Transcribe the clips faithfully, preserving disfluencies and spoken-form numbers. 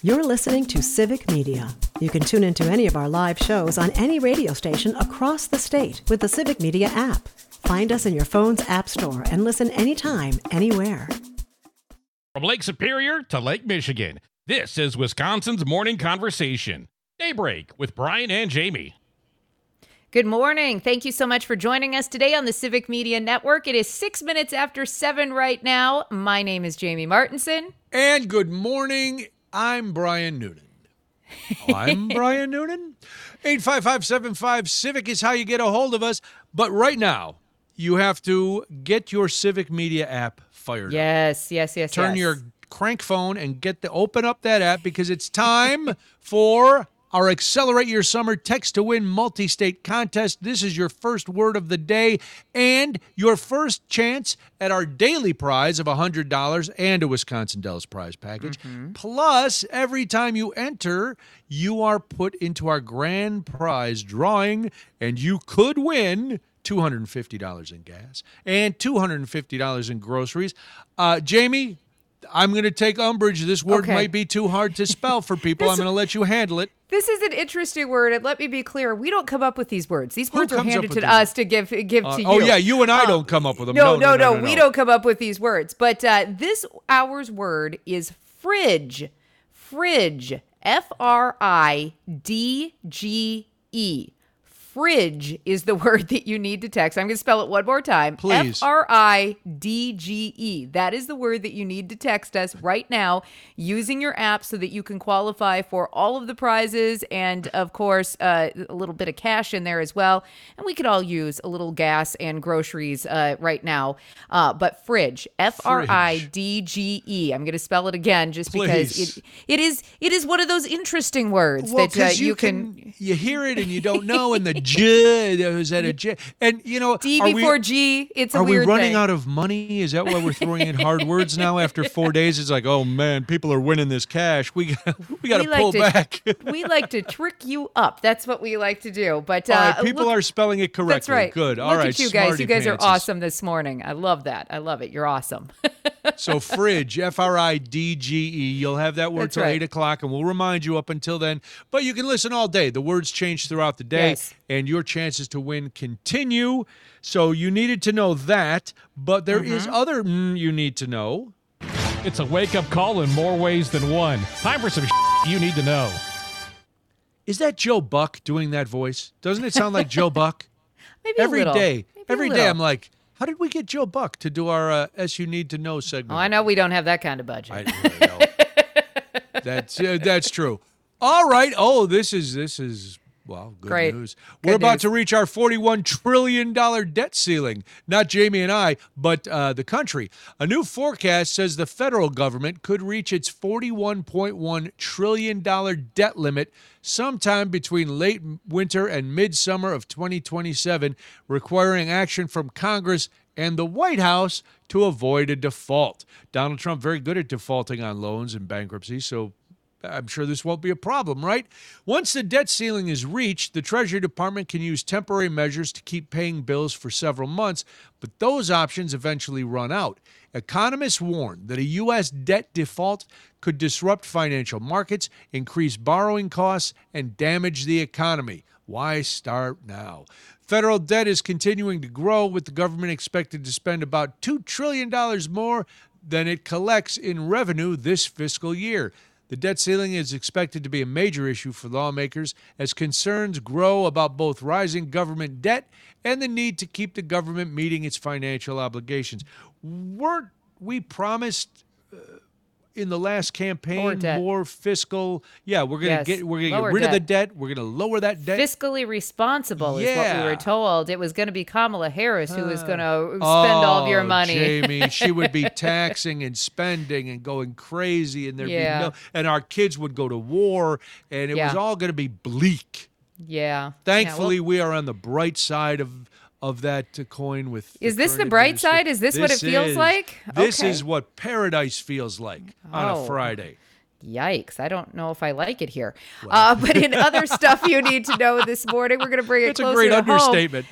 You're listening to Civic Media. You can tune into any of our live shows on any radio station across the state with the Civic Media app. Find us in your phone's app store and listen anytime, anywhere. From Lake Superior to Lake Michigan, this is Wisconsin's Morning Conversation. Daybreak with Brian and Jamie. Good morning. Thank you so much for joining us today on the Civic Media Network. It is six minutes after seven right now. My name is Jamie Martinson. And good morning. I'm Brian Noonan. I'm Brian Noonan. eight five five seven five Civic is how you get a hold of us. But right now, you have to get your Civic Media app fired Yes, yes, yes, Turn yes. your crank phone and get the open up that app because it's time for our Accelerate Your Summer Text to Win multi-state contest. This is your first word of the day and your first chance at our daily prize of one hundred dollars and a Wisconsin Dells prize package. Mm-hmm. Plus, every time you enter, you are put into our grand prize drawing, and you could win two hundred fifty dollars in gas and two hundred fifty dollars in groceries. Uh, Jamie, I'm going to take umbrage. This word Okay. might be too hard to spell for people. I'm going to let you handle it. This is an interesting word, and let me be clear. We don't come up with these words. These Who words are comes up handed with to these? us to give give Uh, to you. oh, yeah, you and I Uh, don't come up with them. No, No, no, no, no, we no. don't come up with these words. But uh, this hour's word is fridge. Fridge. F R I D G E. Fridge is the word that you need to text. I'm going to spell it one more time. Please. F R I D G E. That is the word that you need to text us right now using your app so that you can qualify for all of the prizes and, of course, uh, a little bit of cash in there as well. And we could all use a little gas and groceries uh, right now. Uh, but fridge, F R I D G E. I'm going to spell it again just because Please. it, it is it is one of those interesting words Well, that uh, 'cause you, you can... can, you hear it and you don't know, and the J, is that a J? And, you know, D are we- before G, it's a Are we weird running thing. out of money? Is that why we're throwing in hard words now after four days? It's like, oh, man, people are winning this cash. We got, we got We to like pull to- back. we like to trick you up. That's what we like to do. But uh, All right, people look, are spelling it correctly. that's right. Good. All Look right, at you guys. smarty You guys are pantses. awesome this morning. I love that. I love it. You're awesome. So fridge, F R I D G E. You'll have that word That's till right. eight o'clock, and we'll remind you up until then. But you can listen all day. The words change throughout the day, Yes. and your chances to win continue. So you needed to know that, but there is Mm-hmm. other mm, you need to know. It's a wake-up call in more ways than one. Time for some you need to know. Is that Joe Buck doing that voice? Doesn't it sound like Joe Buck? Maybe a Every little. day, Maybe a every day, little. I'm like, how did we get Joe Buck to do our uh, S You Need to Know segment? Oh, I know we don't have that kind of budget. I, I know. that's uh, that's true. All right. Oh, this is this is well, good Great. news. Good We're about news. to reach our forty-one trillion dollars debt ceiling. Not Jamie and I, but uh, the country. A new forecast says the federal government could reach its forty-one point one trillion dollars debt limit sometime between late winter and midsummer of twenty twenty-seven, requiring action from Congress and the White House to avoid a default. Donald Trump very good at defaulting on loans and bankruptcy, so I'm sure this won't be a problem, right? Once the debt ceiling is reached, the Treasury Department can use temporary measures to keep paying bills for several months, but those options eventually run out. Economists warn that a U S debt default could disrupt financial markets, increase borrowing costs, and damage the economy. Why start now? Federal debt is continuing to grow, with the government expected to spend about two trillion dollars more than it collects in revenue this fiscal year. The debt ceiling is expected to be a major issue for lawmakers as concerns grow about both rising government debt and the need to keep the government meeting its financial obligations. Weren't we promised uh, in the last Lower campaign debt. more fiscal? Yeah, we're gonna Yes, get we're gonna lower get rid of the debt. debt. We're gonna lower that debt. Fiscally responsible is what we Yeah. were told. It was going to be Kamala Harris who was going to spend all of your Oh, money. Jamie, she would be taxing and spending and going crazy, and there'd Yeah. be no, and our kids would go to war, and it was Yeah. all going to be bleak. Yeah. Thankfully, Yeah, well, we are on the bright side of of that uh, coin. With Is this the current bright administration. side? Is this what it feels is- like? This Okay. is what paradise feels like on Oh. a Friday. Yikes. I don't know if I like it here. Uh, but in other stuff you need to know this morning, we're going to bring it That's closer a great to understatement.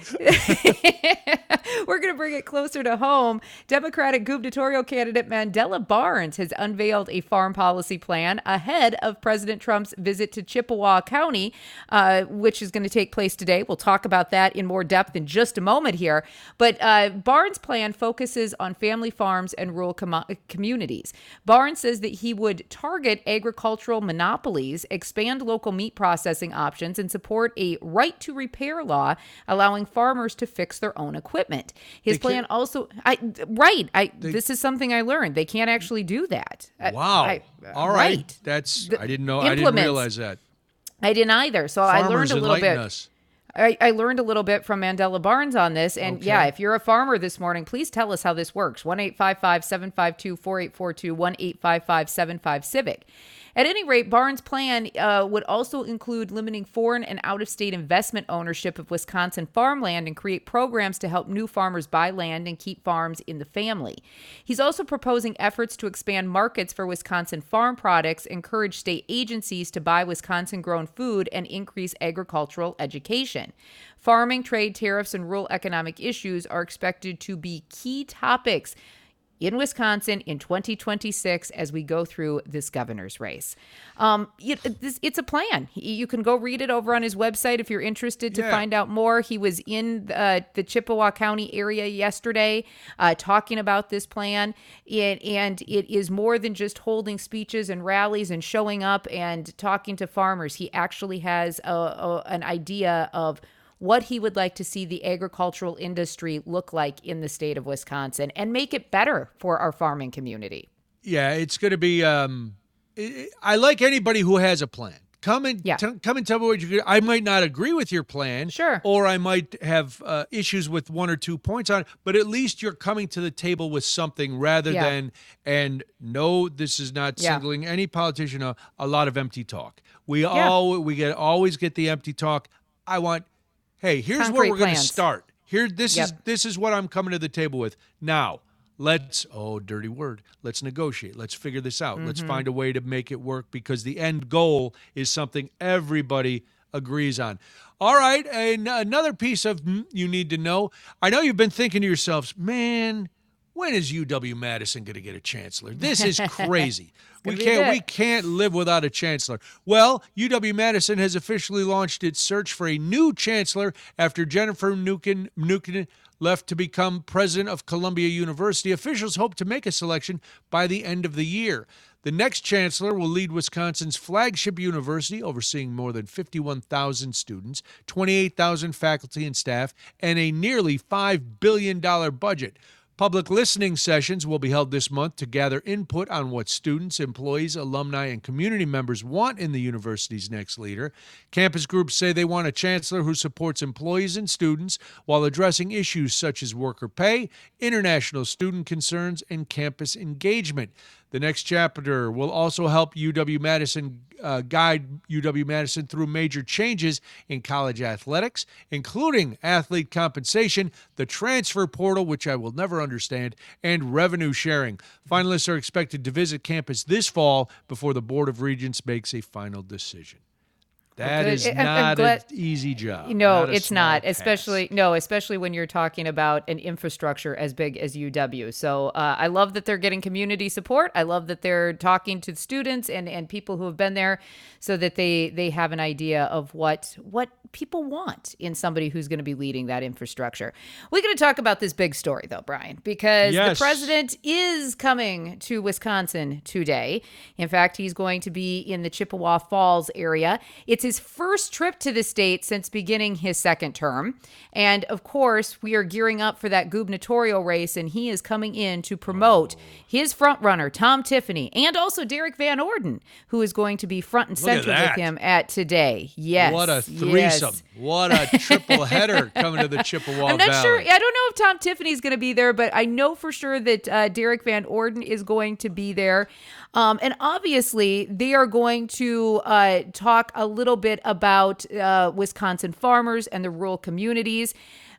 home. We're going to bring it closer to home. Democratic gubernatorial candidate Mandela Barnes has unveiled a farm policy plan ahead of President Trump's visit to Chippewa County, uh, which is going to take place today. We'll talk about that in more depth in just a moment here. But uh, Barnes' plan focuses on family farms and rural com- communities. Barnes says that he would target agricultural monopolies, expand local meat processing options, and support a right to repair law, allowing farmers to fix their own equipment. His They plan can't- also, I right, I this is something I learned. They can't actually do that. I- Wow. I- All right. right. That's, The I didn't know. I didn't implements. realize that. I didn't either. So I learned Farmers a little enlighten bit. us. I, I learned a little bit from Mandela Barnes on this. And Okay. yeah, if you're a farmer this morning, please tell us how this works. one eight five five, seven five two, four eight four two, one eight five five, seven five Civic. At any rate, Barnes' plan uh, would also include limiting foreign and out-of-state investment ownership of Wisconsin farmland and create programs to help new farmers buy land and keep farms in the family. He's also proposing efforts to expand markets for Wisconsin farm products, encourage state agencies to buy Wisconsin-grown food, and increase agricultural education. Farming, trade, tariffs, and rural economic issues are expected to be key topics in Wisconsin in twenty twenty-six as we go through this governor's race. Um, it, this, it's a plan. You can go read it over on his website if you're interested to Yeah. find out more. He was in uh, the Chippewa County area yesterday uh, talking about this plan. It, and it is more than just holding speeches and rallies and showing up and talking to farmers. He actually has a, a, an idea of what he would like to see the agricultural industry look like in the state of Wisconsin and make it better for our farming community. Yeah, it's going to be. Um, I I like anybody who has a plan. Come and Yeah. t- come and tell me what you. I might not agree with your plan, Sure. or I might have uh, issues with one or two points on it. But at least you're coming to the table with something rather Yeah. than. And no, this is not Yeah. singling any politician. A, a lot of empty talk. We Yeah. all we get always get the empty talk. I want. Hey, here's Concrete where we're going to plans. start. Here, this Yep. is this is what I'm coming to the table with now. Let's, oh, dirty word. Let's negotiate. Let's figure this out. Let's find a way to make it work because the end goal is something everybody agrees on. All right. And another piece of mm, you need to know. I know you've been thinking to yourselves, man, when is U W-Madison going to get a chancellor? This is crazy. we gonna be a can't bit. we can't live without a chancellor. Well, U W-Madison has officially launched its search for a new chancellor after Jennifer Nukin, Nukin left to become president of Columbia University. Officials hope to make a selection by the end of the year. The next chancellor will lead Wisconsin's flagship university, overseeing more than fifty-one thousand students, twenty-eight thousand faculty and staff, and a nearly five billion dollars budget. Public listening sessions will be held this month to gather input on what students, employees, alumni, and community members want in the university's next leader. Campus groups say they want a chancellor who supports employees and students while addressing issues such as worker pay, international student concerns, and campus engagement. The next chapter will also help U W-Madison uh, guide U W-Madison through major changes in college athletics, including athlete compensation, the transfer portal, which I will never understand, and revenue sharing. Finalists are expected to visit campus this fall before the Board of Regents makes a final decision. That good. is I- I'm not glad- an easy job. No, not a it's small not. task. Especially no, especially when you're talking about an infrastructure as big as U W. So uh, I love that they're getting community support. I love that they're talking to students and, and people who have been there, so that they they have an idea of what what people want in somebody who's going to be leading that infrastructure. We're going to talk about this big story though, Brian, because Yes. the president is coming to Wisconsin today. In fact, he's going to be in the Chippewa Falls area. It's his first trip to the state since beginning his second term. And of course, we are gearing up for that gubernatorial race, and he is coming in to promote his frontrunner, Tom Tiffany, and also Derek Van Orden, who is going to be front and Look at center with that. him at today. Yes. What a threesome. yes. What a triple header coming to the Chippewa I'm not Valley. sure. I don't know if Tom Tiffany's going to be there, but I know for sure that uh, Derek Van Orden is going to be there. Um, and obviously, they are going to uh, talk a little bit about uh, Wisconsin farmers and the rural communities.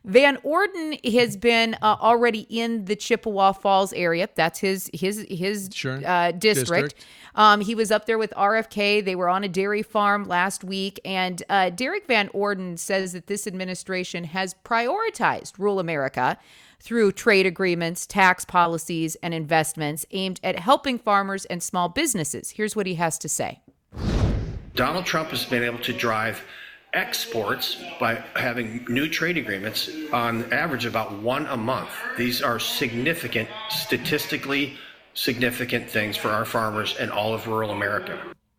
Van Orden has been uh, already in the Chippewa Falls area. That's his his his Sure. uh, district. District. Um, he was up there with R F K. They were on a dairy farm last week. And uh, Derek Van Orden says that this administration has prioritized rural America through trade agreements, tax policies, and investments aimed at helping farmers and small businesses. Here's what he has to say. Donald Trump has been able to drive exports by having new trade agreements on average about one a month. These are significant, statistically significant things for our farmers and all of rural America.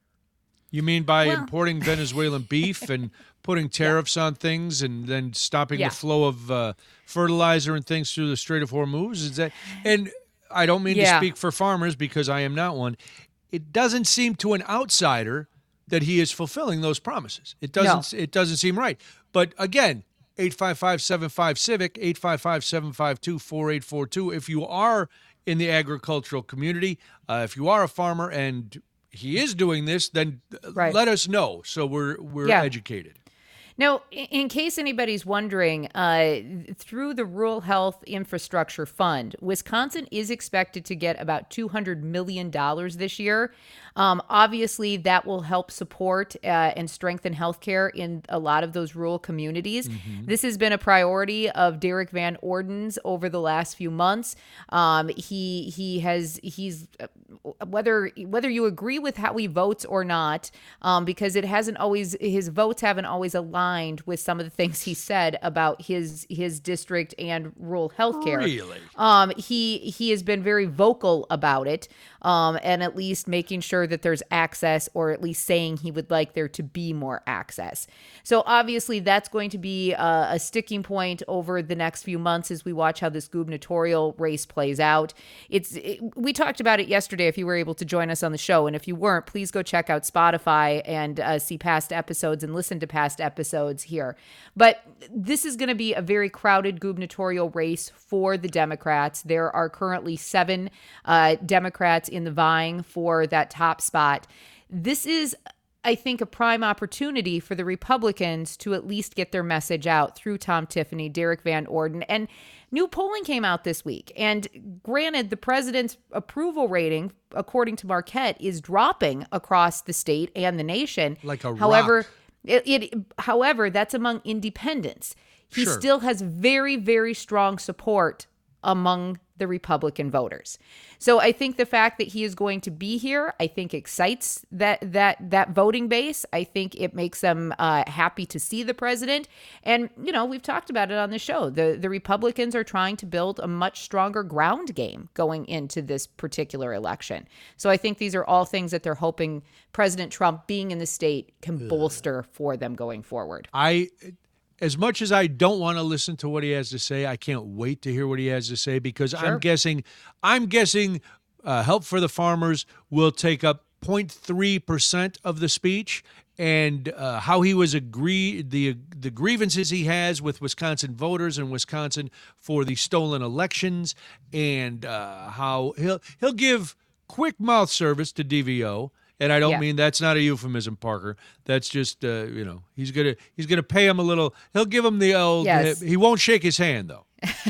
You mean by Well- importing Venezuelan beef and putting tariffs on things and then stopping Yeah. the flow of uh, fertilizer and things through the Strait of Hormuz? Is that? And I don't mean Yeah. to speak for farmers because I am not one. It doesn't seem to an outsider that he is fulfilling those promises. It doesn't. It doesn't seem right. But again, eight five five, seven five, civic, eight five five, seven five two, four eight four two. If you are in the agricultural community, uh, if you are a farmer and he is doing this, then Right. let us know so we're we're Yeah. educated. Now, in in case anybody's wondering, uh, through the Rural Health Infrastructure Fund, Wisconsin is expected to get about two hundred million dollars this year. Um, obviously, that will help support uh, and strengthen healthcare in a lot of those rural communities. Mm-hmm. This has been a priority of Derek Van Orden's over the last few months. Um, he he has he's whether whether you agree with how he votes or not, um, because it hasn't always his votes haven't always aligned with some of the things he said about his his district and rural healthcare. Really? Um, he he has been very vocal about it, um, and at least making sure that there's access, or at least saying he would like there to be more access. So obviously that's going to be a, a sticking point over the next few months as we watch how this gubernatorial race plays out. It's it, we talked about it yesterday if you were able to join us on the show, and if you weren't, please go check out Spotify and uh, see past episodes and listen to past episodes here. But this is going to be a very crowded gubernatorial race for the Democrats. There are currently seven uh, Democrats in the vying for that top spot. This is, I think, a prime opportunity for the Republicans to at least get their message out through Tom Tiffany, Derek Van Orden. And new polling came out this week. And granted, the president's approval rating, according to Marquette, is dropping across the state and the nation. Like a However, rock. It, it, however, that's among independents. He Sure. still has very, very strong support among the Republican voters. So I think the fact that he is going to be here, I think excites that that that voting base. I think it makes them uh, happy to see the president. And, you know, we've talked about it on the show. The, the Republicans are trying to build a much stronger ground game going into this particular election. So I think these are all things that they're hoping President Trump being in the state can bolster for them going forward. I, as much as I don't want to listen to what he has to say, I can't wait to hear what he has to say because Sure. I'm guessing, I'm guessing, uh, Help for the Farmers will take up zero point three percent of the speech, and uh, how he was agree the the grievances he has with Wisconsin voters and Wisconsin for the stolen elections, and uh, how he'll he'll give quick mouth service to D V O. And I don't Yeah. mean that's not a euphemism, Parker. That's just uh, you know he's gonna he's gonna pay him a little. He'll give him the old. Yes. He won't shake his hand though.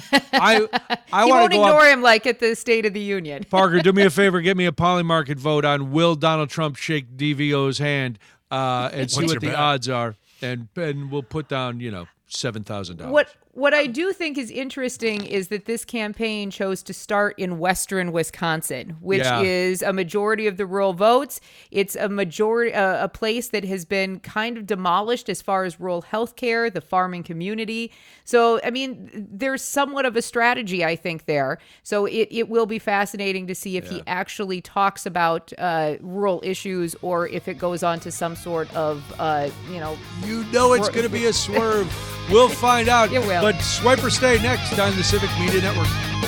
I I He want won't to go ignore up. him like at the State of the Union. Parker, do me a favor, get me a Polymarket vote on will Donald Trump shake D V O's hand, uh, and see What's what your the bet? odds are, and and we'll put down you know seven thousand dollars. What what I do think is interesting is that this campaign chose to start in western Wisconsin, which Yeah. is a majority of the rural votes. It's a majority, uh, a place that has been kind of demolished as far as rural healthcare, the farming community. So, I mean, there's somewhat of a strategy, I think, there. So it, it will be fascinating to see if he actually talks about uh, rural issues or if it goes on to some sort of, uh, you know, You know it's going to be a swerve. We'll find out. It will. But Swiper Stay next on the Civic Media Network.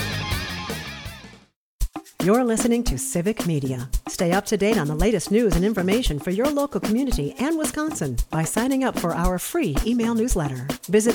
You're listening to Civic Media. Stay up to date on the latest news and information for your local community and Wisconsin by signing up for our free email newsletter. Visit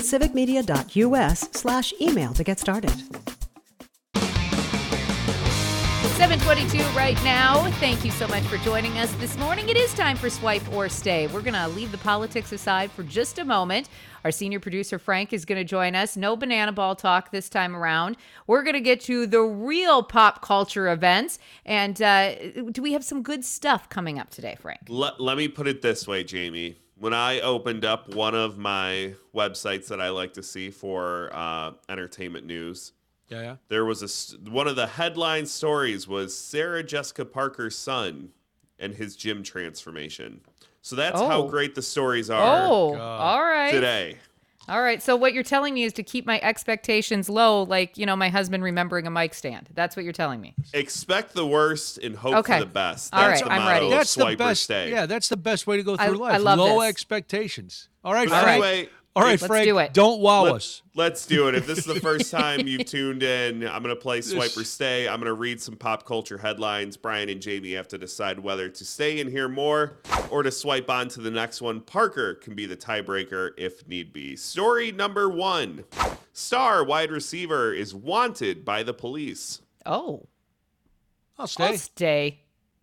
civicmedia.us slash email to get started. seven twenty-two right now. Thank you so much for joining us this morning. It is time for Swipe or Stay. We're going to leave the politics aside for just a moment. Our senior producer, Frank, is going to join us. No banana ball talk this time around. We're going to get to the real pop culture events. And uh, do we have some good stuff coming up today, Frank? Let, let me put it this way, Jamie. When I opened up one of my websites that I like to see for uh, entertainment news, Yeah, yeah. there was a one of the headline stories was Sarah Jessica Parker's son and his gym transformation. So that's Oh. how great the stories are Oh, all right. today. All right. So what you're telling me is to keep my expectations low, like, you know, my husband remembering a mic stand. That's what you're telling me. Expect the worst and hope Okay. for the best. All That's right, the I'm motto ready. of That's the Swipe or best. Stay. Yeah, that's the best way to go I- through life. I love Low this. expectations. All right, But Frank. anyway, All right, Let's Frank. do it. Don't wow Let, us. let's do it. If this is the first time you've tuned in, I'm going to play Swipe or This- Stay. I'm going to read some pop culture headlines. Brian and Jamie have to decide whether to stay and hear more or to swipe on to the next one. Parker can be the tiebreaker if need be. Story number one. Star wide receiver is wanted by the police. Oh, I'll stay. I'll stay.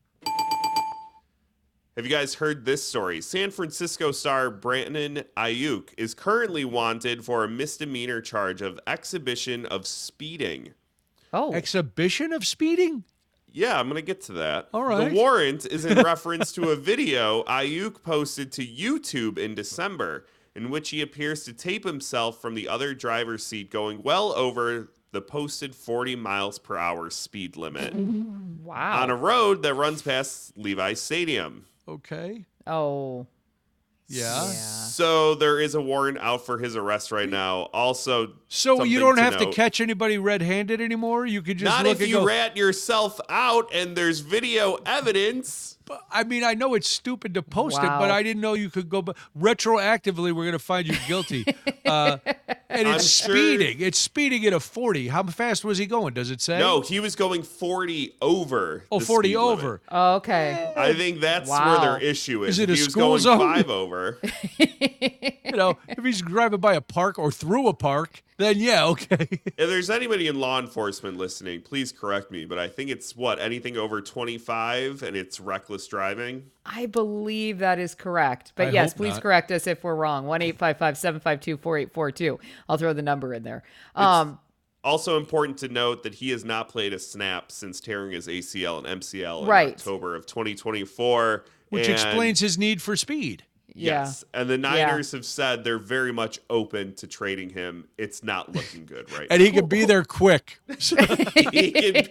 Have you guys heard this story? San Francisco star Brandon Ayuk is currently wanted for a misdemeanor charge of exhibition of speeding. Oh, Exhibition of speeding? Yeah, I'm going to get to that. All right. The warrant is in reference to a video Ayuk posted to YouTube in December, in which he appears to tape himself from the other driver's seat going well over the posted forty miles per hour speed limit wow. on a road that runs past Levi Stadium. Okay. oh, Yeah. So there is a warrant out for his arrest right now. Also, So you something don't have to note, catch anybody red-handed anymore? You could just Not look if and you go, rat yourself out and there's video evidence. I mean, I know it's stupid to post it, Wow. but I didn't know you could go but retroactively. We're going to find you guilty. uh, and I'm it's sure- speeding. It's speeding at a forty. How fast was he going? Does it say? No, he was going forty over. Oh, the forty speed limit. over. oh, okay. I think that's Wow. where their issue is. Is it If a he was school going zone? five over. You know, if he's driving by a park or through a park, then yeah, okay. If there's anybody in law enforcement listening, please correct me, but I think it's what, anything over twenty-five and it's reckless driving? I believe that is correct. But I yes, hope please not. correct us if we're wrong. one eight five five, seven five two, four eight four two. I'll throw the number in there. Um, Also important to note that he has not played a snap since tearing his A C L and M C L in Right. October of twenty twenty-four. Which and- explains his need for speed. yeah. Yes, and the Niners have said they're very much open to trading him. It's not looking good right And he can be there quick. now. He can-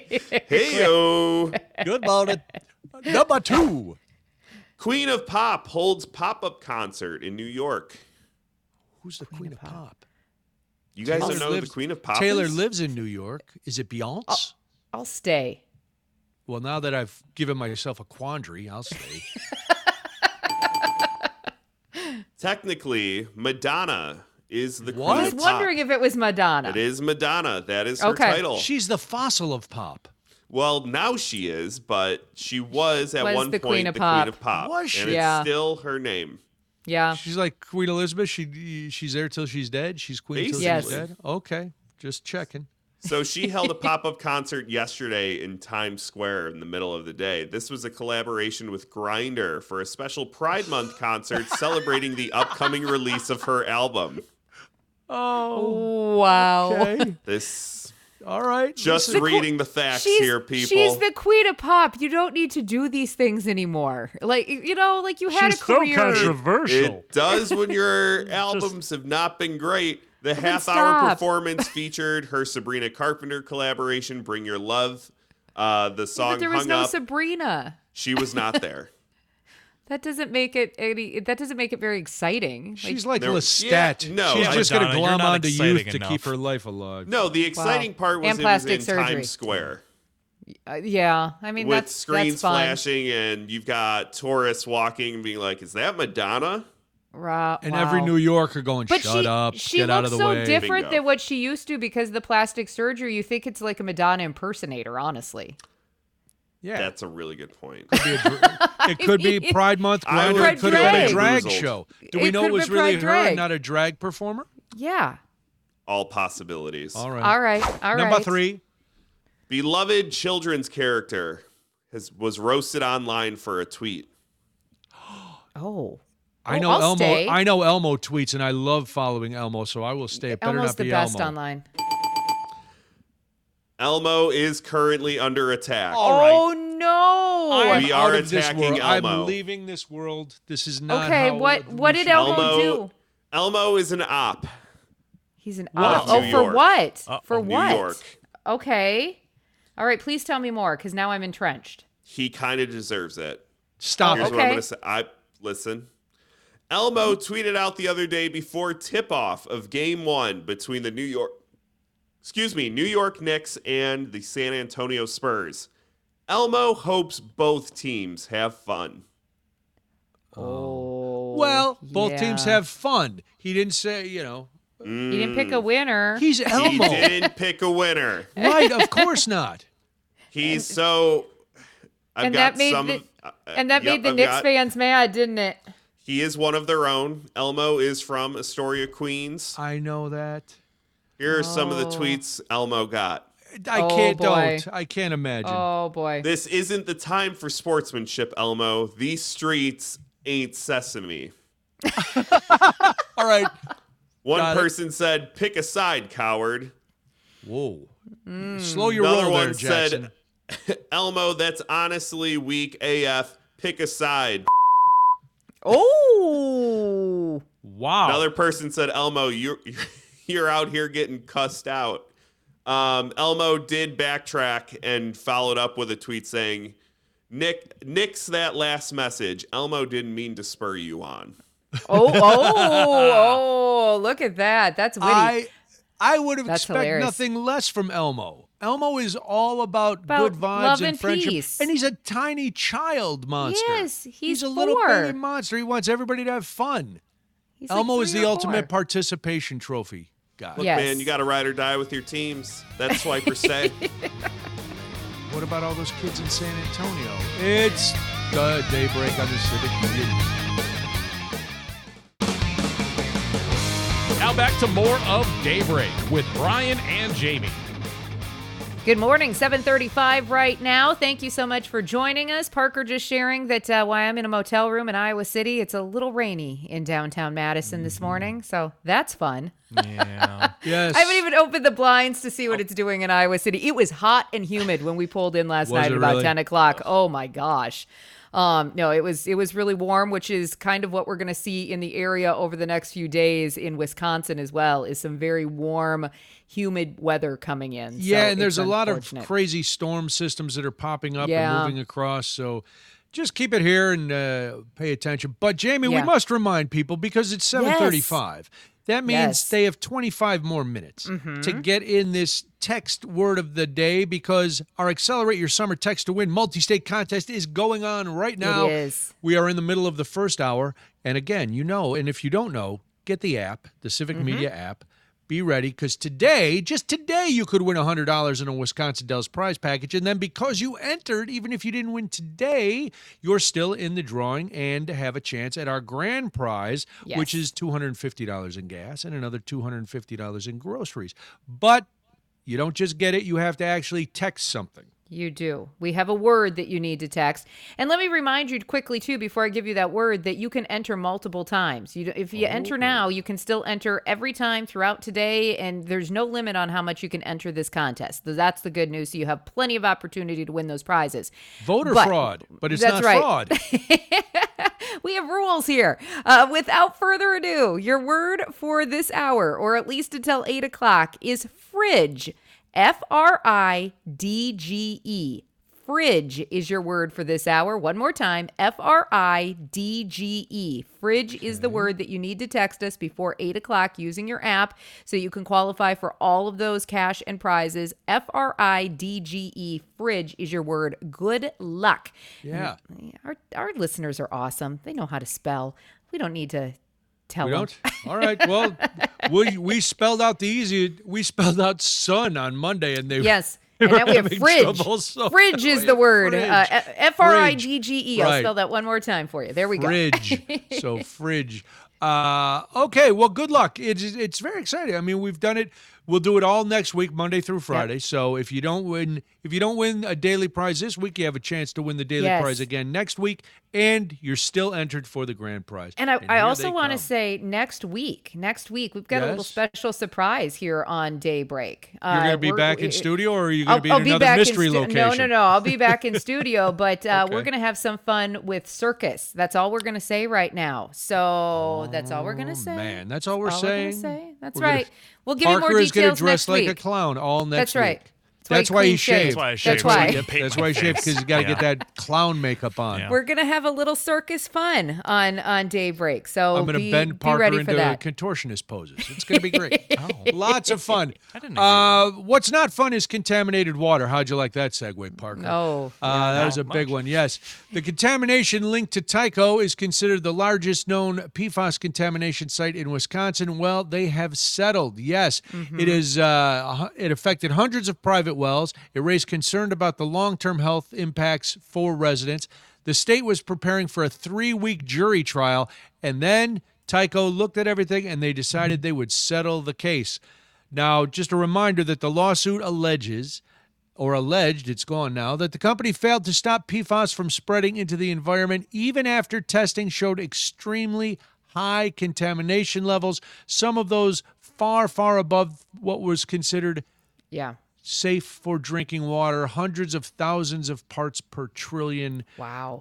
Hey-o. Good morning. Number two. Queen of Pop holds pop-up concert in New York. Who's the Queen, of Pop? You guys Taylor don't know who lives- the Queen of Pop Taylor is? lives in New York. Is it Beyonce? I'll stay. Well, now that I've given myself a quandary, I'll stay. Technically, Madonna is the What? I Queen was of wondering Pop. if it was Madonna. It is Madonna. That is her Okay. title. She's the fossil of pop. Well, now she is, but she was at Was one the point Queen of the Pop. Queen of Pop. Was she? And Yeah. it's still her name. Yeah. She's like Queen Elizabeth. She she's there till she's dead. She's queen till Yes. she's dead. Okay, just checking. So she held a pop-up concert yesterday in Times Square in the middle of the day. This was a collaboration with Grindr for a special Pride Month concert celebrating the upcoming release of her album. Oh, Wow. okay. This All right. just listen. reading the facts She's, here, people. she's the queen of pop. You don't need to do these things anymore. Like, you know, like you had a career. It does when your albums have not been great. The then half-hour stop. performance featured her Sabrina Carpenter collaboration, "Bring Your Love." Uh, the song but there was hung no up. Sabrina. She was not there. That doesn't make it any. That doesn't make it very exciting. She's like There- Lestat. yeah, no, she's I- just going to Madonna, you're glom not onto exciting youth to enough. keep her life alive. No, the exciting part was And it was plastic in surgery. Times Square Uh, yeah, I mean with that's screens that's fine. flashing, and you've got tourists walking and being like, "Is that Madonna?" Ra- And wow. every New Yorker going, But shut she, up, she get looks out of the so way. different Bingo. than what she used to because of the plastic surgery. You think it's like a Madonna impersonator, honestly. Yeah. That's a really good point. It could be Pride Month. I Grindr. would It could have been a drag. drag Bamboozled. show. Do we It know could it was have been really Pride her drag. and not a drag performer? Yeah. All possibilities. All right. All right. All right. Number three. Beloved children's character has was roasted online for a tweet. Oh. I Oh, know I'll Elmo. stay. I know Elmo tweets, and I love following Elmo, so I will stay. It better Elmo's not the be best Elmo. online. Elmo is currently under attack. All right. Oh no! I'm We out are of this attacking world. Elmo. I'm leaving this world. This is not okay, how what we what did should- Elmo, Elmo- do? Elmo is an op. He's an What? oh, New oh for York. what? Uh-oh. For New what? York. Okay. All right, please tell me more because now I'm entrenched. He kind of deserves it. Stop Here's it. what I'm Okay. going to say. I listen. Elmo tweeted out the other day before tip-off of Game One between the New York, excuse me, New York Knicks and the San Antonio Spurs. Elmo hopes both teams have fun. Oh. Well, both teams yeah. have fun. He didn't say, you know, He didn't pick a winner. he's He Elmo. didn't pick a winner. Right, of course not. He's so. I've and got that made some. the, uh, and that yep, made the I've Knicks got- fans mad, didn't it? He is one of their own. Elmo is from Astoria, Queens. I know that. Here are some of the Oh. tweets Elmo got. I Oh, can't, boy. don't. I can't imagine. Oh boy. This isn't the time for sportsmanship, Elmo. These streets ain't sesame. All right. One Got it. person said, pick a side, coward. Whoa. Mm. Slow your Another roll there, one Jackson. said, Elmo, that's honestly weak A F. Pick a side. Oh. Wow. Another person said, Elmo, you're, you're out here getting cussed out. Um, Elmo did backtrack and followed up with a tweet saying, Nick, nix that last message. Elmo didn't mean to spur you on. Oh, oh, oh, look at that. That's witty. I I would have That's expected hilarious. nothing less from Elmo. Elmo is all about, About good vibes love and, and friendship. peace. And he's a tiny child monster. Yes, he's a little four. baby monster. He wants everybody to have fun. He's like Elmo is three the or ultimate four. participation trophy guy. Look, Yes. man, you got to ride or die with your teams. That's Swiper say. What about all those kids in San Antonio? It's the Daybreak on the Civic Media. Now back to more of Daybreak with Brian and Jamie. Good morning, seven thirty-five right now. Thank you so much for joining us. Parker just sharing that uh, while I'm in a motel room in Iowa City, it's a little rainy in downtown Madison this morning, so that's fun. Yeah. Yes. I haven't even opened the blinds to see what it's doing in Iowa City. It was hot and humid when we pulled in last Was night it at about really? ten o'clock. Oh my gosh. Um, no, it was it was really warm, which is kind of what we're going to see in the area over the next few days in Wisconsin as well, is some very warm, humid weather coming in. So Yeah, and there's it's a lot of unfortunate. crazy storm systems that are popping up Yeah. and moving across. So just keep it here and uh, pay attention. But Jamie, Yeah. we must remind people because it's seven thirty-five. That means Yes. Mm-hmm. they have twenty-five more minutes to get in this text word of the day because our Accelerate Your Summer Text to Win multi-state contest is going on right now. It is. We are in the middle of the first hour. And again, you know, and if you don't know, get the app, the Civic Mm-hmm. Media app. Be ready because today, just today, you could win one hundred dollars in a Wisconsin Dells prize package. And then because you entered, even if you didn't win today, you're still in the drawing and have a chance at our grand prize, Yes. which is two hundred fifty dollars in gas and another two hundred fifty dollars in groceries. But you don't just get it, you have to actually text something. You do. We have a word that you need to text. And let me remind you quickly, too, before I give you that word, that you can enter multiple times. You, if you enter now, you can still enter every time throughout today, and there's no limit on how much you can enter this contest. So that's the good news. So you have plenty of opportunity to win those prizes. Voter But- fraud, but it's that's not right. fraud. We have rules here. Uh, without further ado, your word for this hour, or at least until eight o'clock, is fridge. F R I D G E. Fridge is your word for this hour. One more time, F R I D G E. Fridge is the word that you need to text us before eight o'clock using your app so you can qualify for all of those cash and prizes. F R I D G E. Fridge is your word. Good luck. Yeah. Our, our listeners are awesome. They know how to spell. We don't need to tell We them. don't? All right. Well, we we spelled out the easy. We spelled out sun on Monday, and they Yes. they And were now we have having fridge. trouble, so- Fridge is Oh, the yeah, word. fridge. Uh, F R I G G E. I'll Right. spell that one more time for you. There we go. Fridge. So fridge. Uh, okay. Well, good luck. It's it's very exciting. I mean, we've done it We'll do it all next week, Monday through Friday. Yep. So if you don't win, if you don't win a daily prize this week, you have a chance to win the daily yes. prize again next week, and you're still entered for the grand prize. And I, and I also want to say next week, next week we've got yes. a little special surprise here on Daybreak. You're uh, going to be back in studio, or are you going to be I'll in be another back mystery in stu- location? No, no, no. I'll be back in studio, but uh, okay. we're going to have some fun with circus. That's all we're going to say right now. So oh, that's all we're going to say. Man, that's all we're that's saying. All we're say. That's we're right. Gonna, we'll give Parker you more is going to details dress next like week. a clown all next That's right. week. That's why, That's why he shaved. shaved. That's why I shaved. That's why. That's why, That's why he shaved, because you got to yeah. get that clown makeup on. Yeah. We're gonna have a little circus fun on on Daybreak. So I'm going to be, bend be Parker ready into for that. contortionist poses. It's going to be great. Oh. Lots of fun. I didn't Uh, what's not fun is contaminated water. How'd you like that segue, Parker? Oh, Uh, that was a Not big much. one, yes. The contamination linked to Tyco is considered the largest known P FAS contamination site in Wisconsin. Well, they have settled, yes. Mm-hmm. It is. Uh, it affected hundreds of private wells. It raised concern about the long-term health impacts for residents. The state was preparing for a three-week jury trial, and then Tyco looked at everything, and they decided they would settle the case. Now, just a reminder that the lawsuit alleges, or alleged, it's gone now, that the company failed to stop P FAS from spreading into the environment even after testing showed extremely high contamination levels, some of those far, far above what was considered yeah. safe for drinking water, hundreds of thousands of parts per trillion. Wow.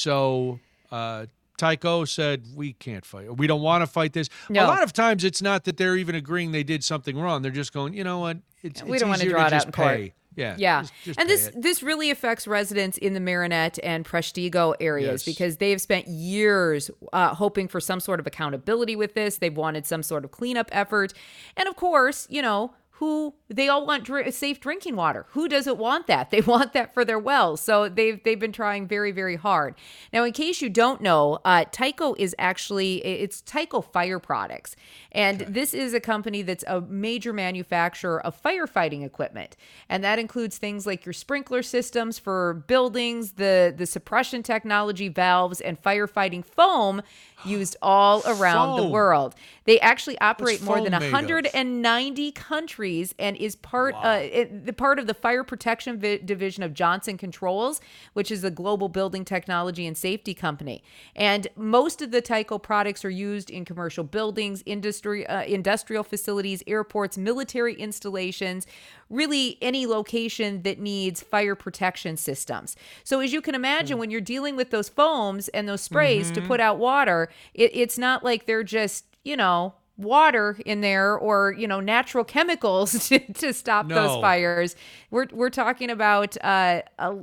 So uh, Tyco said, we can't fight. We don't want to fight this. No. A lot of times it's not that they're even agreeing they did something wrong. They're just going, you know what? It's, We it's don't want to easier draw it just out in court. pay. Yeah. Yeah. just- just and pay this it. this really affects residents in the Marinette and Prestigo areas Yes. because they've spent years uh, hoping for some sort of accountability with this. They've wanted some sort of cleanup effort. And of course, you know, who they all want dr- safe drinking water. Who doesn't want that? They want that for their wells. So they've they've been trying very, very hard. Now, in case you don't know, uh, Tyco is actually, it's Tyco Fire Products. And okay. this is a company that's a major manufacturer of firefighting equipment. And that includes things like your sprinkler systems for buildings, the, the suppression technology valves, and firefighting foam used all around Foam. the world. They actually operate What's more than foam made of? one hundred ninety countries and is part Wow. uh, it, the part of the fire protection vi- division of Johnson Controls, which is a global building technology and safety company. And most of the Tyco products are used in commercial buildings, industry, uh, industrial facilities, airports, military installations, really any location that needs fire protection systems. So as you can imagine, when you're dealing with those foams and those sprays Mm-hmm. to put out water, it, it's not like they're just, you know, water in there or, you know, natural chemicals to, to stop No. those fires. We're we're talking about uh, uh,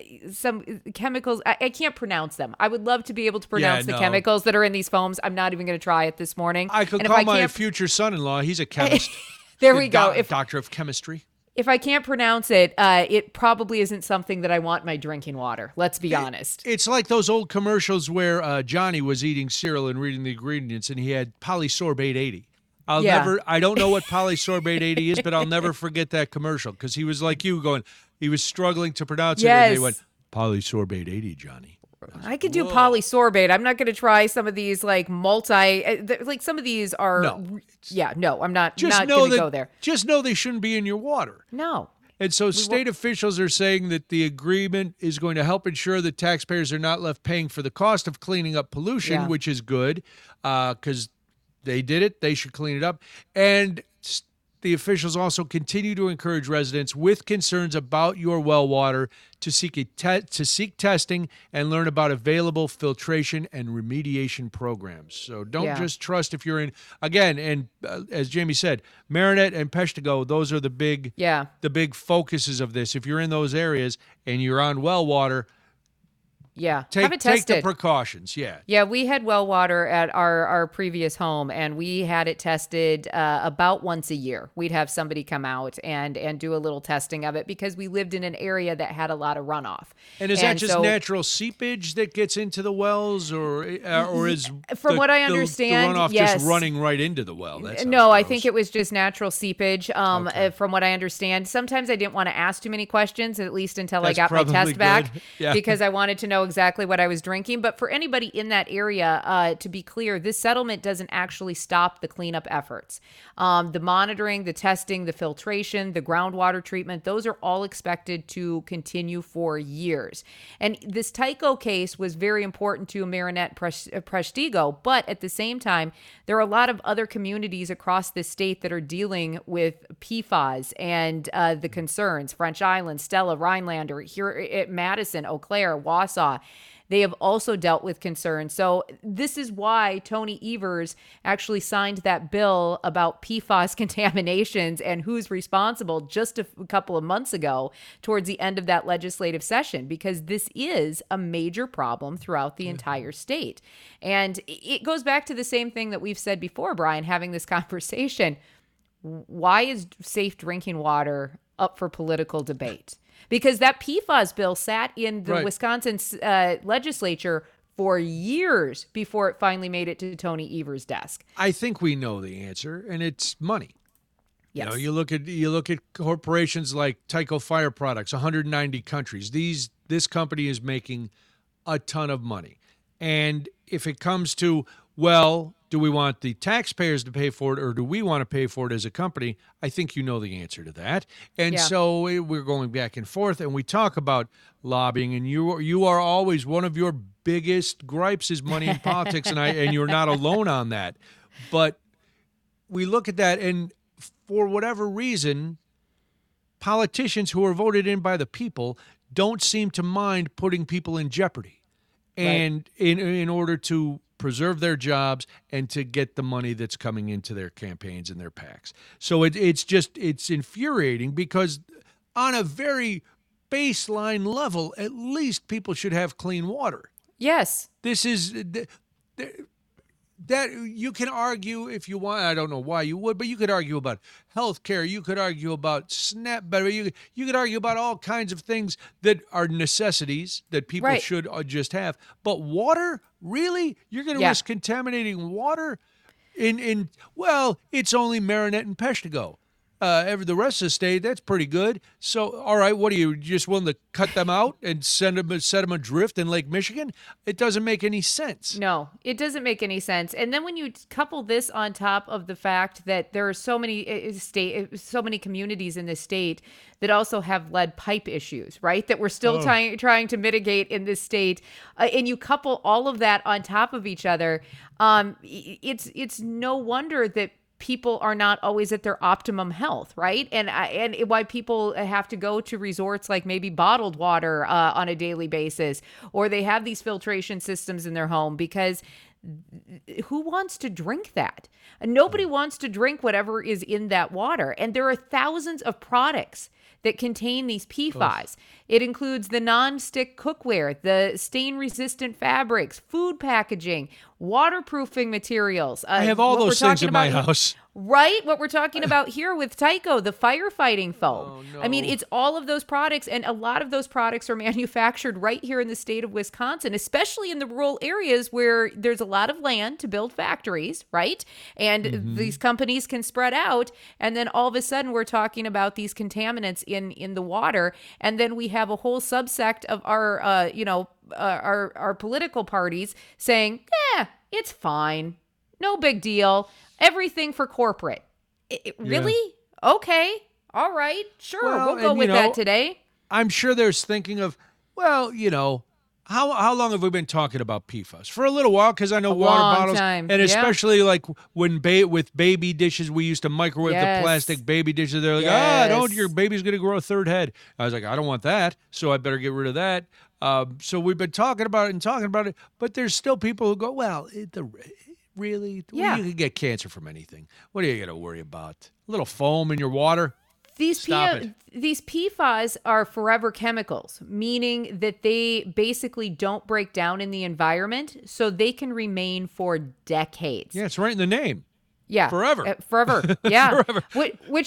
some chemicals. I, I can't pronounce them. I would love to be able to pronounce no. the chemicals that are in these foams. I'm not even going to try it this morning. I could And if call I my can't- future son-in-law. He's a chemist. There The we go. doc- If doctor of chemistry. if I can't pronounce it, uh, it probably isn't something that I want in my drinking water. Let's be honest. It's like those old commercials where uh, Johnny was eating cereal and reading the ingredients, and he had polysorbate eighty. I'll Yeah. never, I don't know what polysorbate eighty is, but I'll never forget that commercial because he was like you going, he was struggling to pronounce it, and Yes. they went, polysorbate eighty, Johnny. I could do polysorbate. I'm not going to try some of these like multi, uh, th- like some of these are. No. Yeah, no, I'm not. Just not know going to that, go there. just know they shouldn't be in your water. No. And so state officials are saying that the agreement is going to help ensure that taxpayers are not left paying for the cost of cleaning up pollution, Yeah. which is good because they did it. They should clean it up. And s- the officials also continue to encourage residents with concerns about your well water to seek a te- to seek testing and learn about available filtration and remediation programs. So don't Yeah. just trust if you're in, again, and uh, as Jamie said, Marinette and Peshtigo, those are the big Yeah. the big focuses of this. If you're in those areas and you're on well water, Yeah. take Have it take the tested. precautions. Yeah. Yeah, we had well water at our, our previous home, and we had it tested uh, about once a year. We'd have somebody come out and, and do a little testing of it because we lived in an area that had a lot of runoff. And is that just so- natural seepage that gets into the wells, or uh, or is From the- what I the- understand, the runoff yes. just running right into the well? That sounds No, I gross. think it was just natural seepage. Um, Okay. uh, from what I understand, sometimes I didn't want to ask too many questions, at least until That's I got my probably test good. back, Yeah. because I wanted to know know exactly what I was drinking. But for anybody in that area, uh, to be clear, this settlement doesn't actually stop the cleanup efforts. Um, the monitoring, the testing, the filtration, the groundwater treatment, those are all expected to continue for years. And this Tyco case was very important to Marinette Pres- Prestigo, but at the same time, there are a lot of other communities across this state that are dealing with P FAS and uh, the concerns. French Island, Stella, Rhinelander, here at Madison, Eau Claire, Wausau. They have also dealt with concerns. So this is why Tony Evers actually signed that bill about P FAS contaminations and who's responsible just a f- couple of months ago towards the end of that legislative session, because this is a major problem throughout the entire state. And it goes back to the same thing that we've said before, Brian, having this conversation. Why is safe drinking water up for political debate? Because that P FAS bill sat in the Right. Wisconsin uh, legislature for years before it finally made it to Tony Evers' desk. I think we know the answer, and it's money. Yes. You know, you look at you look at corporations like Tyco Fire Products, one hundred ninety countries. These this company is making a ton of money, and if it comes to, well, do we want the taxpayers to pay for it, or do we want to pay for it as a company? I think you know the answer to that. And Yeah. so eh, we're going back and forth, and we talk about lobbying, and you you are always one of your biggest gripes is money in politics, and I and you're not alone on that. But we look at that, and for whatever reason, politicians who are voted in by the people don't seem to mind putting people in jeopardy, and in in order to preserve their jobs and to get the money that's coming into their campaigns and their PACs. So it, it's just, it's infuriating because on a very baseline level, at least people should have clean water. Yes. This is, that you can argue if you want, I don't know why you would, but you could argue about health care. You could argue about SNAP better. You, you could argue about all kinds of things that are necessities that people Right. should uh, just have. But water, really? You're going to Yeah. risk contaminating water? In, in well, it's only Marinette and Peshtigo. Uh, every the rest of the state, that's pretty good. So, all right, what are you just willing to cut them out and send them, set them adrift in Lake Michigan? It doesn't make any sense. No, it doesn't make any sense. And then when you couple this on top of the fact that there are so many uh, state, so many communities in this state that also have lead pipe issues, right? That we're still Oh. trying trying to mitigate in this state, uh, and you couple all of that on top of each other, um, i- it's it's no wonder that people are not always at their optimum health, right? And I- and why people have to go to resorts like maybe bottled water uh, on a daily basis, or they have these filtration systems in their home, because who wants to drink that? Nobody wants to drink whatever is in that water. And there are thousands of products that contain these P FAS. It includes the non-stick cookware, the stain-resistant fabrics, food packaging, waterproofing materials. Uh, I have all what we're those things talking in my about here- house. Right? What we're talking about here with Tyco, the firefighting foam. Oh, I mean, no. it's all of those products, and a lot of those products are manufactured right here in the state of Wisconsin, especially in the rural areas where there's a lot of land to build factories, right? And Mm-hmm. these companies can spread out, and then all of a sudden we're talking about these contaminants in in the water, and then we have a whole subsect of our, uh, you know, uh, our our political parties saying, "Yeah, it's fine, no big deal." Everything for corporate. I- I- really? Okay. All right. Sure. Well, we'll go and, you with know, that today. I'm sure there's thinking of, well, you know, how how long have we been talking about P FAS? For a little while, because I know A water long bottles, time, and yeah. especially like when ba- with baby dishes, we used to microwave Yes. the plastic baby dishes. They're like, ah, don't, Yes. your baby's going to grow a third head. I was like, I don't want that, so I better get rid of that. Um, so we've been talking about it and talking about it, but there's still people who go, well, it, the really, Well, Yeah. you could get cancer from anything. What are you going to worry about? A little foam in your water? These Stop P- it. these P FAS are forever chemicals, meaning that they basically don't break down in the environment, so they can remain for decades. Yeah, it's right in the name. Yeah. Forever. Uh, forever. Yeah. Forever. Which, which is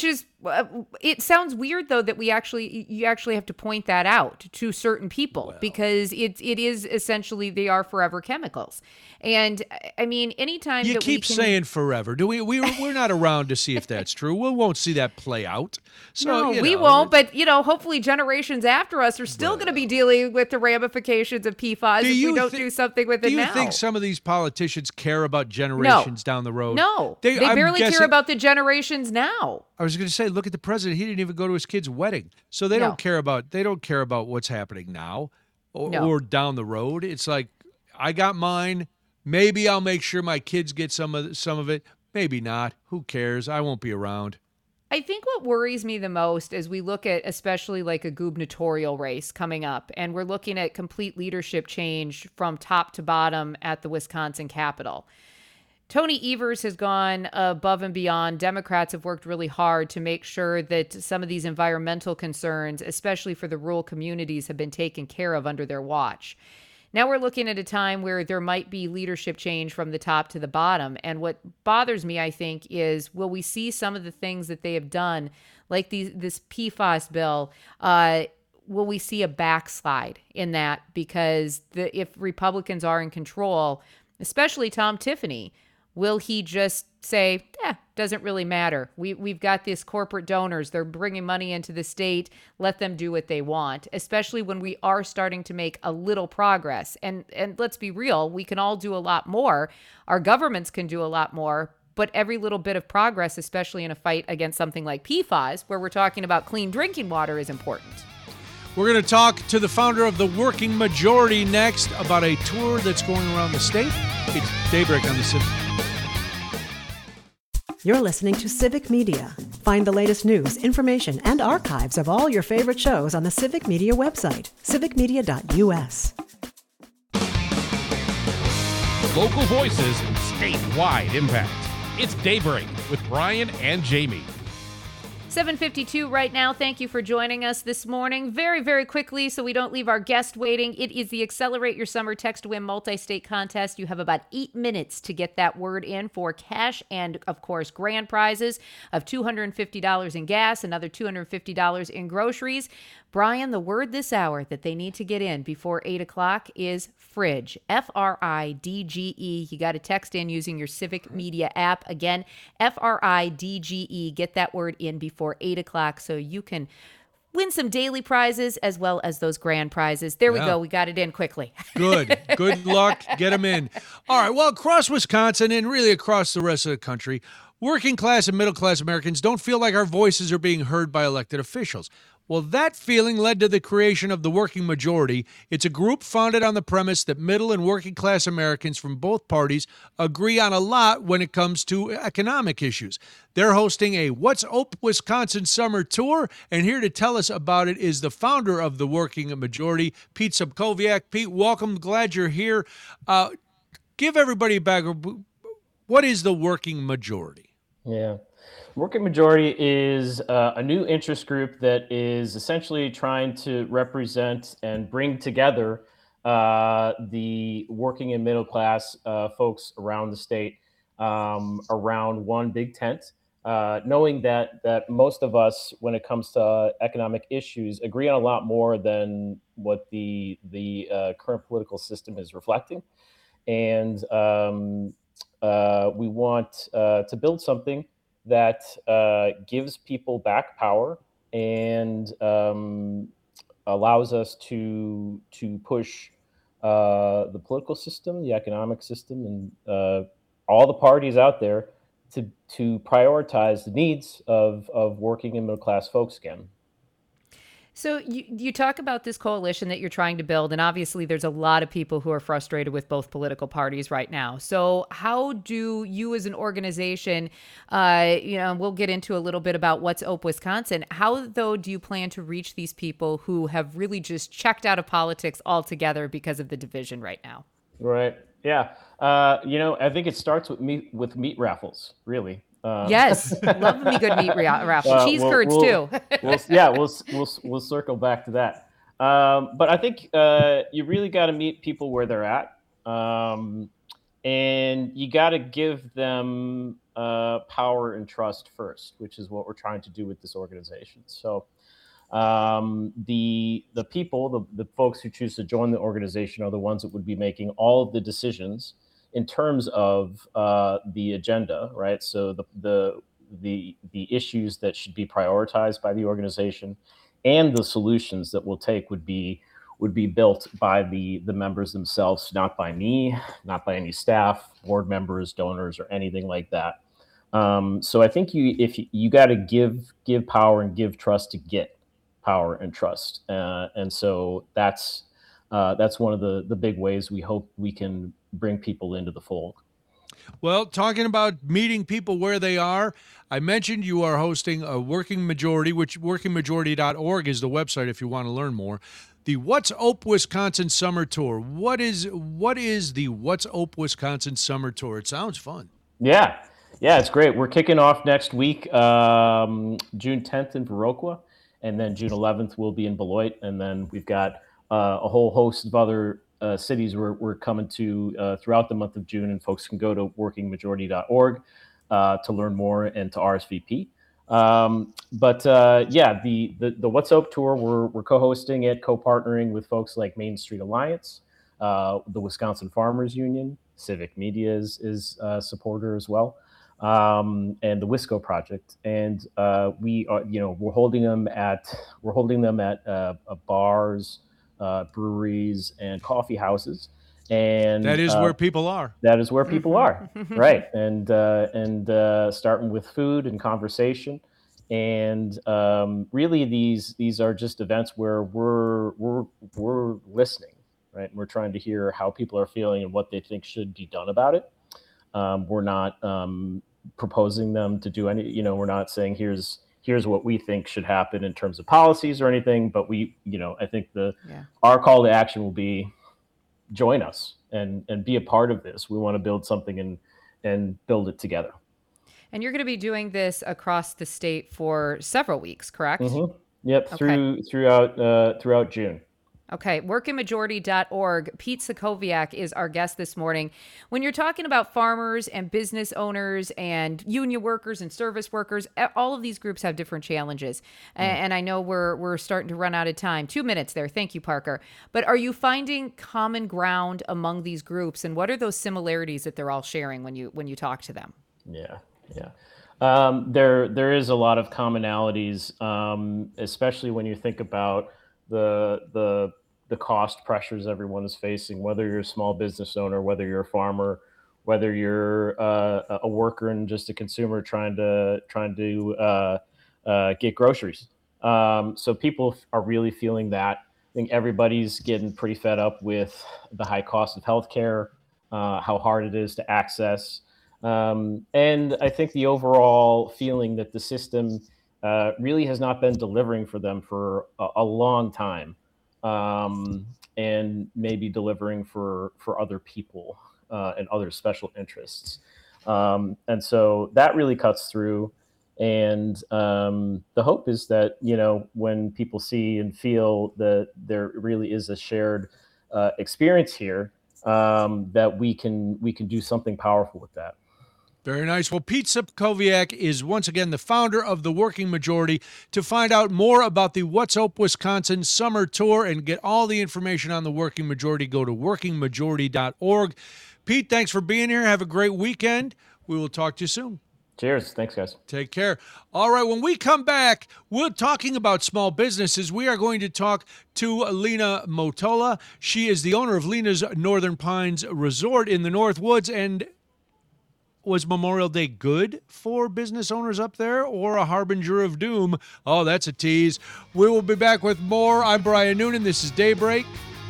It sounds weird, though, that we actually you actually have to point that out to certain people well, because it it is essentially they are forever chemicals. And I mean, anytime you that keep we can... saying forever, do we? We we're not around to see if that's true. We won't see that play out. So no, you we know, won't. But you know, hopefully, generations after us are still well, going to be dealing with the ramifications of P FAS if we don't th- do something with it now. Do you think some of these politicians care about generations no. down the road? No, they, they barely guessing, care about the generations now. I was going to say, look at the president. He didn't even go to his kid's wedding, so they no. don't care about they don't care about what's happening now or, no. or down the road. It's like I got mine. Maybe I'll make sure my kids get some of some of it. Maybe not. Who cares? I won't be around. I think what worries me the most as we look at especially like a gubernatorial race coming up, and we're looking at complete leadership change from top to bottom at the Wisconsin Capitol. Tony Evers has gone above and beyond. Democrats have worked really hard to make sure that some of these environmental concerns, especially for the rural communities, have been taken care of under their watch. Now we're looking at a time where there might be leadership change from the top to the bottom. And what bothers me, I think, is will we see some of the things that they have done, like these, this P FAS bill, uh, will we see a backslide in that? Because the, if Republicans are in control, especially Tom Tiffany, will he just say, eh, doesn't really matter. We, we've got these corporate donors. They're bringing money into the state. Let them do what they want, especially when we are starting to make a little progress. And, and let's be real, we can all do a lot more. Our governments can do a lot more. But every little bit of progress, especially in a fight against something like P FAS, where we're talking about clean drinking water, is important. We're going to talk to the founder of the Working Majority next about a tour that's going around the state. It's Daybreak on the Civic. You're listening to Civic Media. Find the latest news, information, and archives of all your favorite shows on the Civic Media website, civic media dot u s. Local voices, statewide impact. It's Daybreak with Brian and Jamie. seven fifty-two right now. Thank you for joining us this morning. Very, very quickly, so we don't leave our guest waiting, it is the Accelerate Your Summer Text to Win multi-state contest. You have about eight minutes to get that word in for cash and, of course, grand prizes of two hundred fifty dollars in gas, another two hundred fifty dollars in groceries. Brian, the word this hour that they need to get in before eight o'clock is fridge, F R I D G E. You got to text in using your Civic Media app. Again, F R I D G E. Get that word in before eight o'clock so you can win some daily prizes as well as those grand prizes. There we yeah. go. We got it in quickly. Good. Good luck. Get them in. All right. Well, across Wisconsin and really across the rest of the country, working class and middle class Americans don't feel like our voices are being heard by elected officials. Well, that feeling led to the creation of the Working Majority. It's a group founded on the premise that middle and working class Americans from both parties agree on a lot when it comes to economic issues. They're hosting a What's Ope Wisconsin Summer Tour, and here to tell us about it is the founder of the Working Majority, Pete Subkowiak. Pete, welcome. Glad you're here. Uh, give everybody a background. What is the Working Majority? Yeah. Working Majority is uh, a new interest group that is essentially trying to represent and bring together uh, the working and middle class uh, folks around the state um, around one big tent, uh, knowing that that most of us, when it comes to uh, economic issues, agree on a lot more than what the the uh, current political system is reflecting, and um, uh, we want uh, to build something that uh, gives people back power and um, allows us to to push uh, the political system, the economic system, and uh, all the parties out there to to prioritize the needs of of working and middle class folks again. So you, you talk about this coalition that you're trying to build, and obviously there's a lot of people who are frustrated with both political parties right now. So how do you as an organization, uh, you know, we'll get into a little bit about What's Ope Wisconsin. How, though, do you plan to reach these people who have really just checked out of politics altogether because of the division right now? Right. Yeah. Uh, you know, I think it starts with meat, with meat raffles, really. Um, yes, love me good meat raffle. Uh, Cheese we'll, curds we'll, too. we'll, yeah, we'll we'll we'll circle back to that. Um, but I think uh, you really got to meet people where they're at, um, and you got to give them uh, power and trust first, which is what we're trying to do with this organization. So um, the the people, the, the folks who choose to join the organization are the ones that would be making all of the decisions in terms of uh, the agenda, right? So the the the the issues that should be prioritized by the organization and the solutions that we'll take would be would be built by the the members themselves, not by me, not by any staff, board members, donors, or anything like that. Um, so I think you if you, you got to give give power and give trust to get power and trust, uh, and so that's uh, that's one of the the big ways we hope we can bring people into the fold. Well, talking about meeting people where they are, I mentioned you are hosting a Working Majority, which working majority dot org is the website if you want to learn more. The What's Ope Wisconsin Summer Tour. What is what is the What's Ope Wisconsin Summer Tour? It sounds fun. Yeah, yeah, it's great. We're kicking off next week, um, June tenth in Viroqua, and then June eleventh we'll be in Beloit, and then we've got uh, a whole host of other Uh, cities we're, we're coming to uh, throughout the month of June, and folks can go to working majority dot org uh, to learn more and to R S V P. Um, but uh, yeah, the, the the What's Ope Tour, we're we're co-hosting it, co-partnering with folks like Main Street Alliance, uh, the Wisconsin Farmers Union, Civic Media is is a supporter as well, um, and the Wisco Project. And uh, we are, you know, we're holding them at we're holding them at uh, uh, bars, Uh, breweries, and coffee houses, and that is uh, where people are. That is where people are, right? And uh, and uh, starting with food and conversation, and um, really these these are just events where we're we're we're listening, right? And we're trying to hear how people are feeling and what they think should be done about it. Um, we're not um, proposing them to do any, you know, we're not saying here's. here's what we think should happen in terms of policies or anything, but we, you know, I think the yeah. our call to action will be join us and and be a part of this. We want to build something and and build it together. And you're going to be doing this across the state for several weeks, correct? Mm-hmm. Yep, okay. through throughout uh, throughout June. Okay, working majority dot org. Pete Sokoviak is our guest this morning. When you're talking about farmers and business owners and union workers and service workers, all of these groups have different challenges. Mm. And I know we're we're starting to run out of time. Two minutes there. Thank you, Parker. But are you finding common ground among these groups, and what are those similarities that they're all sharing when you when you talk to them? Yeah, yeah. Um, there there is a lot of commonalities, um, especially when you think about the the the cost pressures everyone is facing, whether you're a small business owner, whether you're a farmer, whether you're uh, a worker and just a consumer trying to trying to uh, uh, get groceries. Um, so people are really feeling that. I think everybody's getting pretty fed up with the high cost of healthcare, uh, how hard it is to access, um, and I think the overall feeling that the system Uh, really has not been delivering for them for a, a long time, um, and maybe delivering for for other people uh, and other special interests. Um, and so that really cuts through. And um, the hope is that, you know, when people see and feel that there really is a shared uh, experience here, um, that we can we can do something powerful with that. Very nice. Well, Pete Sokoviak is once again the founder of the Working Majority. To find out more about the What's Ope Wisconsin Summer Tour and get all the information on the Working Majority, go to working majority dot org. Pete, thanks for being here. Have a great weekend. We will talk to you soon. Cheers. Thanks, guys. Take care. All right, when we come back, we're talking about small businesses. We are going to talk to Lena Motola. She is the owner of Lena's Northern Pines Resort in the Northwoods. And was Memorial Day good for business owners up there or a harbinger of doom? Oh, that's a tease. We will be back with more. I'm Brian Noonan. This is Daybreak.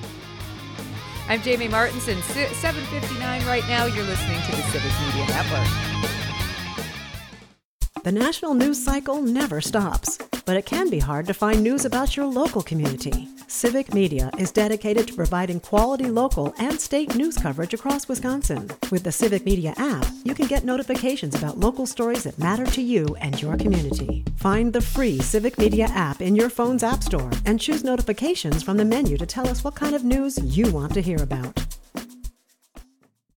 I'm Jamie Martinson. seven fifty-nine right now. You're listening to the Civic Media Network. The national news cycle never stops, but it can be hard to find news about your local community. Civic Media is dedicated to providing quality local and state news coverage across Wisconsin. With the Civic Media app, you can get notifications about local stories that matter to you and your community. Find the free Civic Media app in your phone's app store and choose notifications from the menu to tell us what kind of news you want to hear about.